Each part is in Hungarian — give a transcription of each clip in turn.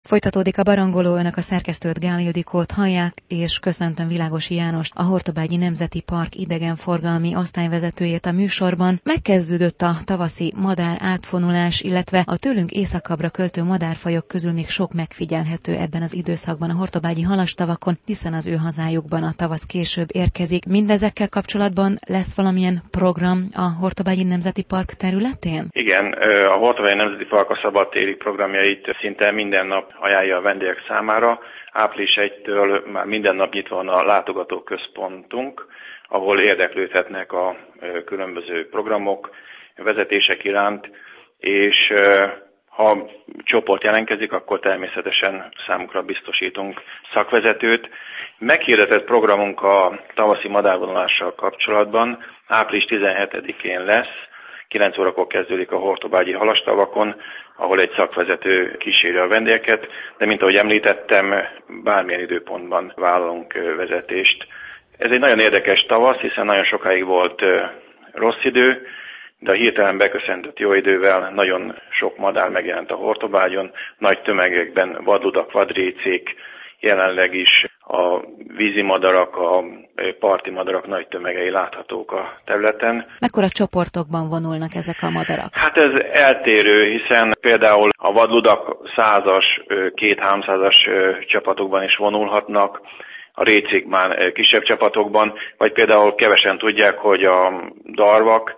Folytatódik a barangoló, önök a szerkesztőt, Gál Ildikót hallják, és köszöntöm Világosi Jánost, a Hortobágyi Nemzeti Park idegenforgalmi osztályvezetőjét a műsorban. Megkezdődött a tavaszi madár átfonulás, illetve a tőlünk északabbra költő madárfajok közül még sok megfigyelhető ebben az időszakban a hortobágyi halastavakon, hiszen az ő hazájukban a tavasz később érkezik. Mindezekkel kapcsolatban lesz valamilyen program a Hortobágyi Nemzeti Park területén? Igen, a Hortobágyi Nemzeti Park a szabadtéri programjait szinte minden nap ajánlja a vendégek számára. Április 1-től már minden nap nyitva van a látogatóközpontunk, ahol érdeklődhetnek a különböző programok, vezetések iránt, és ha csoport jelentkezik, akkor természetesen számukra biztosítunk szakvezetőt. Meghirdetett programunk a tavaszi madárvonulással kapcsolatban április 17-én lesz, 9 órakor kezdődik a hortobágyi halastavakon, ahol egy szakvezető kíséri a vendégeket, de mint ahogy említettem, bármilyen időpontban vállalunk vezetést. Ez egy nagyon érdekes tavasz, hiszen nagyon sokáig volt rossz idő, de a hirtelen beköszöntött jó idővel nagyon sok madár megjelent a Hortobágyon, nagy tömegekben vadludak, vadrécék, jelenleg is a vízi madarak, a parti madarak nagy tömegei láthatók a területen. Mekkora csoportokban vonulnak ezek a madarak? Hát ez eltérő, hiszen például a vadludak 100-as, 200-300-as csapatokban is vonulhatnak, a récék már kisebb csapatokban, vagy például kevesen tudják, hogy a darvak,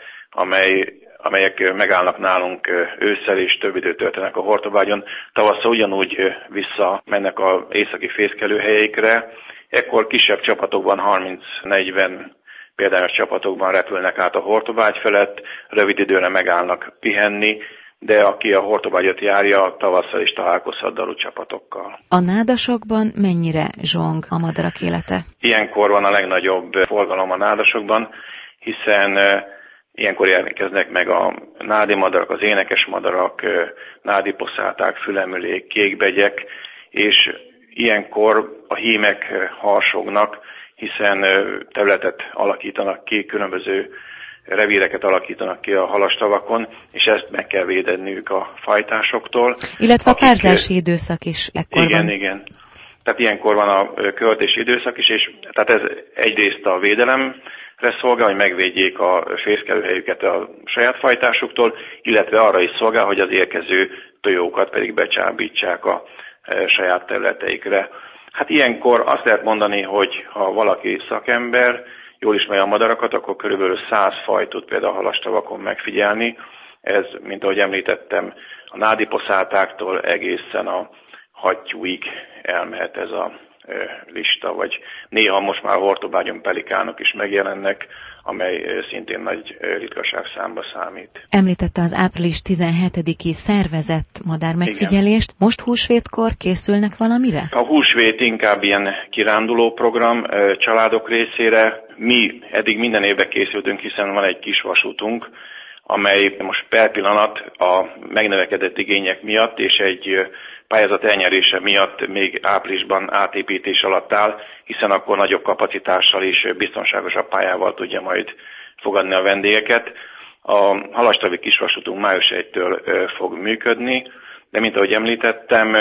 amelyek megállnak nálunk ősszel és több időt töltenek a Hortobágyon, tavasszal ugyanúgy visszamennek az északi fészkelőhelyeikre. Ekkor kisebb csapatokban, 30-40 példányos csapatokban repülnek át a Hortobágy felett, rövid időre megállnak pihenni, de aki a Hortobágyat járja, tavasszal is találkozhat daru csapatokkal. A nádasokban mennyire zsong a madarak élete? Ilyenkor van a legnagyobb forgalom a nádasokban, hiszen ilyenkor érkeznek meg a nádi madarak, az énekes madarak, nádiposzáták, fülemülék, kékbegyek, és ilyenkor a hímek harsognak, hiszen területet alakítanak ki, különböző revíreket alakítanak ki a halastavakon, és ezt meg kell védeniük a fajtásoktól. Illetve a párzási időszak is ekkor van. Igen. Tehát ilyenkor van a költési időszak is, és tehát ez egyrészt a védelemre szolgál, hogy megvédjék a fészkelőhelyüket a saját fajtásuktól, illetve arra is szolgál, hogy az érkező tojókat pedig becsábítsák a saját területeikre. Hát ilyenkor azt lehet mondani, hogy ha valaki szakember, jól ismeri a madarakat, akkor körülbelül 100 fajt tud például a halastavakon megfigyelni. Ez, mint ahogy említettem, a nádiposzátáktól egészen a hattyúig elmehet ez a lista, vagy néha most már a Hortobágyon pelikánok is megjelennek, amely szintén nagy ritkaságszámba számít. Említette az április 17-i szervezett madár megfigyelést. Igen. Most húsvétkor készülnek valamire? A húsvét inkább ilyen kiránduló program családok részére. Mi eddig minden évben készültünk, hiszen van egy kis vasútunk, amely most per pillanat a megnövekedett igények miatt és egy pályázat elnyerése miatt még áprilisban átépítés alatt áll, hiszen akkor nagyobb kapacitással és biztonságosabb pályával tudja majd fogadni a vendégeket. A halastavi kisvasútunk május 1-től fog működni, de mint ahogy említettem,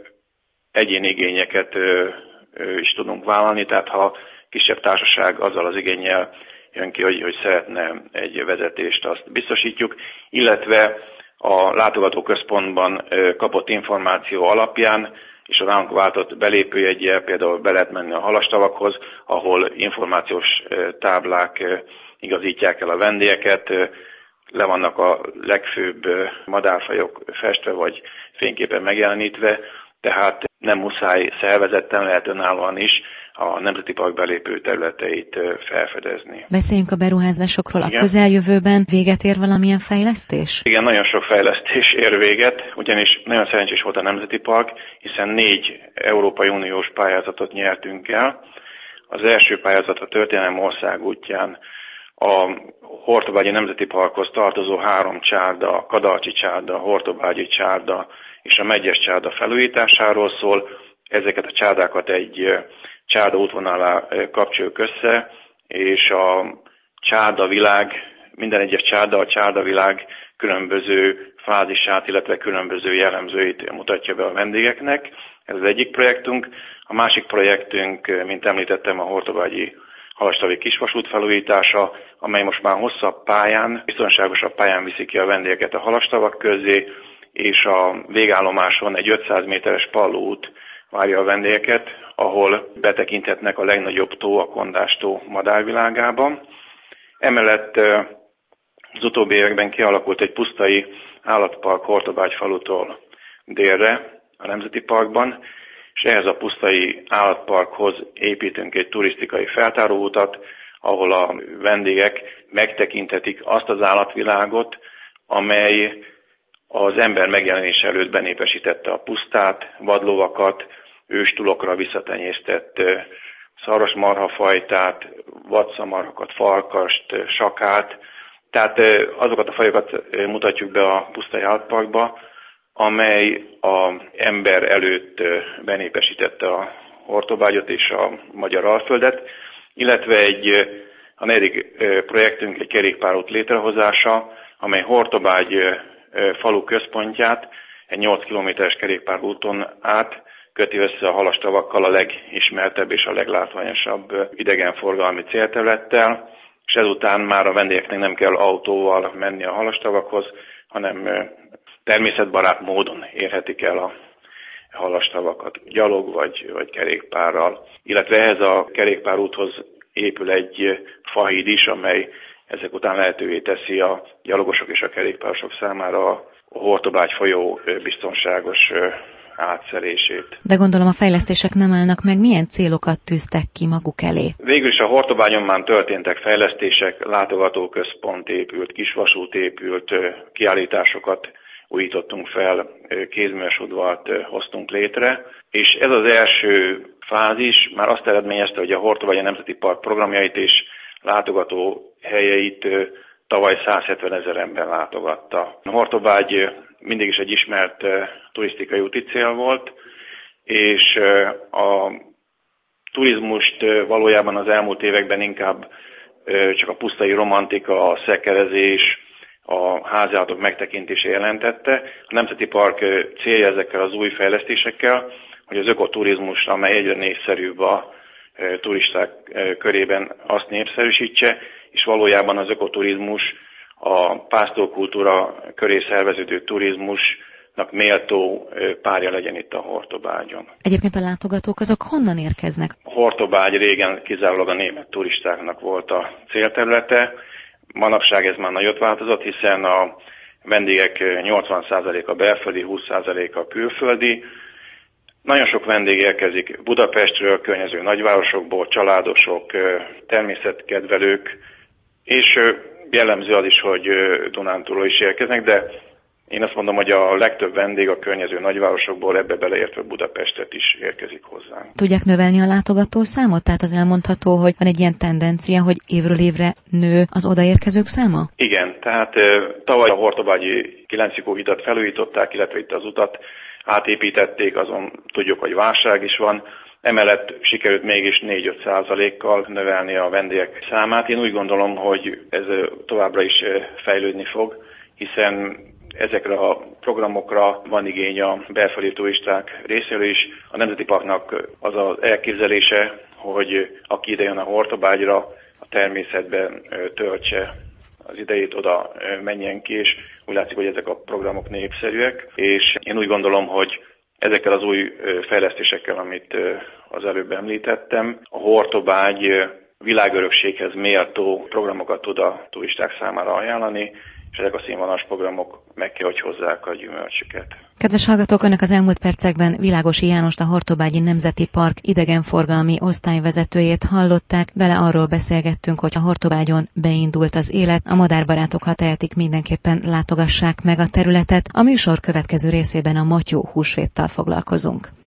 egyéni igényeket is tudunk vállalni, tehát ha kisebb társaság azzal az igénnyel jön ki, hogy szeretne egy vezetést, azt biztosítjuk, illetve a látogatóközpontban kapott információ alapján és a nálunk váltott belépőjeggyel például be lehet menni a halastavakhoz, ahol információs táblák igazítják el a vendégeket, le vannak a legfőbb madárfajok festve vagy fényképen megjelenítve, tehát nem muszáj szervezetten, lehet önállóan is a Nemzeti Park belépő területeit felfedezni. Beszéljünk a beruházásokról. Igen. A közeljövőben véget ér valamilyen fejlesztés? Igen, nagyon sok fejlesztés ér véget, ugyanis nagyon szerencsés volt a Nemzeti Park, hiszen 4 Európai Uniós pályázatot nyertünk el. Az első pályázat a Történelem országútján a Hortobágyi Nemzeti Parkhoz tartozó 3 csárda, a Kadalcsi csárda, a Hortobágyi csárda és a Medgyes csárda felújításáról szól. Ezeket a csárdákat egy csárda útvonalá kapcsoljuk össze, és a csárdavilág, minden egyes csárda, a csárdavilág különböző fázisát, illetve különböző jellemzőit mutatja be a vendégeknek. Ez az egyik projektünk. A másik projektünk, mint említettem, a hortobágyi halastavi kisvasút felújítása, amely most már hosszabb pályán, biztonságosabb pályán viszi ki a vendégeket a halastavak közé, és a végállomáson egy 500 méteres pallóút várja a vendégeket, ahol betekinthetnek a legnagyobb tó, a Kondás tó madárvilágában. Emellett az utóbbi években kialakult egy pusztai állatpark Hortobágy falutól délre a Nemzeti Parkban, és ehhez a pusztai állatparkhoz építünk egy turisztikai feltáróutat, ahol a vendégek megtekinthetik azt az állatvilágot, amely az ember megjelenése előtt benépesítette a pusztát, vadlovakat, őstulokra visszatenyésztett szarvasmarhafajtát, vadszamarhakat, farkast, sakát. Tehát azokat a fajokat mutatjuk be a pusztai állatparkba, amely az ember előtt benépesítette a Hortobágyot és a magyar Alföldet, illetve a negyedik projektünk egy kerékpárút létrehozása, amely Hortobágy falu központját egy 8 kilométeres kerékpárúton át köti össze a halastavakkal, a legismertebb és a leglátványosabb idegenforgalmi célterülettel, és ezután már a vendégeknek nem kell autóval menni a halastavakhoz, hanem természetbarát módon érhetik el a halastavakat gyalog vagy kerékpárral. Illetve ehhez a kerékpárúthoz épül egy fahíd is, amely ezek után lehetővé teszi a gyalogosok és a kerékpárosok számára a Hortobágy folyó biztonságos átszerését. De gondolom a fejlesztések nem állnak meg, milyen célokat tűztek ki maguk elé? Végül is a Hortobágyon már történtek fejlesztések, látogatóközpont épült, kisvasút épült, kiállításokat újítottunk fel, kézműves udvart hoztunk létre, és ez az első fázis már azt eredményezte, hogy a Hortobágyi Nemzeti Park programjait és látogató helyeit tavaly 170 000 ember látogatta. A Hortobágy mindig is egy ismert turisztikai úti cél volt, és a turizmust valójában az elmúlt években inkább csak a pusztai romantika, a szekerezés, a háziállatok megtekintése jelentette. A Nemzeti Park célja ezekkel az új fejlesztésekkel, hogy az ökoturizmus, amely egyre népszerűbb a turisták körében, azt népszerűsítse, és valójában az ökoturizmus a pásztorkultúra köré szerveződő turizmusnak méltó párja legyen itt a Hortobágyon. Egyébként a látogatók azok honnan érkeznek? Hortobágy régen kizárólag a német turistáknak volt a célterülete. Manapság ez már nagyot változott, hiszen a vendégek 80%-a belföldi, 20%-a külföldi. Nagyon sok vendég érkezik Budapestről, környező nagyvárosokból, családosok, természetkedvelők, és jellemző az is, hogy Dunántúlról is érkeznek, de én azt mondom, hogy a legtöbb vendég a környező nagyvárosokból, ebbe beleértve Budapestet is érkezik hozzánk. Tudják növelni a látogatószámot? Tehát az elmondható, hogy van egy ilyen tendencia, hogy évről évre nő az odaérkezők száma? Igen, tehát tavaly a Hortobágyi 9 hidat felújították, illetve itt az utat átépítették, azon tudjuk, hogy válság is van. Emellett sikerült mégis 4-5%-kal növelni a vendégek számát. Én úgy gondolom, hogy ez továbbra is fejlődni fog, hiszen ezekre a programokra van igény a belföldi turisták részéről is. A Nemzeti Parknak az az elképzelése, hogy aki idejön a Hortobágyra, a természetben töltse az idejét, oda menjen ki, és úgy látszik, hogy ezek a programok népszerűek. És én úgy gondolom, hogy ezekkel az új fejlesztésekkel, amit az előbb említettem, a Hortobágy világörökséghez méltó programokat tud a turisták számára ajánlani, és ezek a színvonalas programok meg kell, hogy hozzák a gyümölcsüket. Kedves hallgatók, önök az elmúlt percekben Világosi Jánost, a Hortobágyi Nemzeti Park idegenforgalmi osztályvezetőjét hallották. Vele arról beszélgettünk, hogy a Hortobágyon beindult az élet. A madárbarátok, ha tehetik, mindenképpen látogassák meg a területet. A műsor következő részében a Matyó húsvéttal foglalkozunk.